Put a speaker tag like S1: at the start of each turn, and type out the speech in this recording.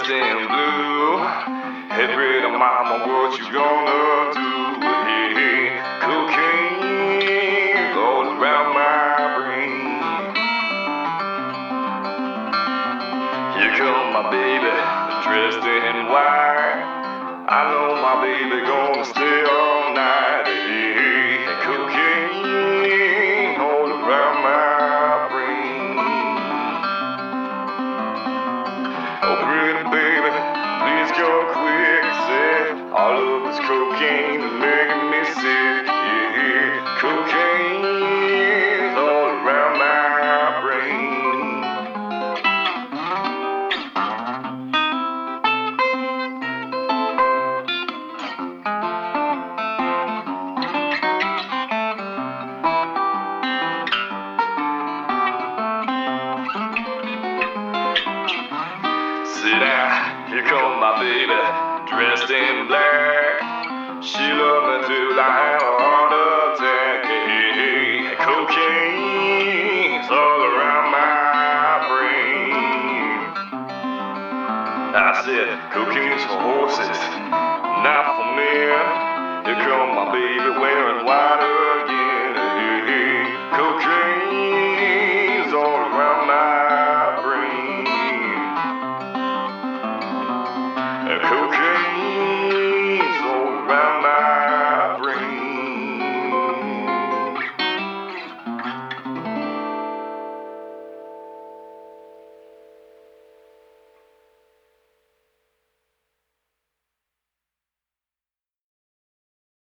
S1: dressed in blue. Hey, pretty mama, what you gonna do? Hey, cocaine all around my brain. Here come my baby, dressed in white. I know my baby gonna stay all night. Hey, cocaine all around my brain. Oh, pretty baby, please come quick. Say, all of this cocaine is making me sick. Yeah, cocaine all around my brain. Sit down, here come my baby, dressed in black. She loved me till I had a heart attack. Hey, cocaine's all around my brain. I said, cocaine's for horses, not for men.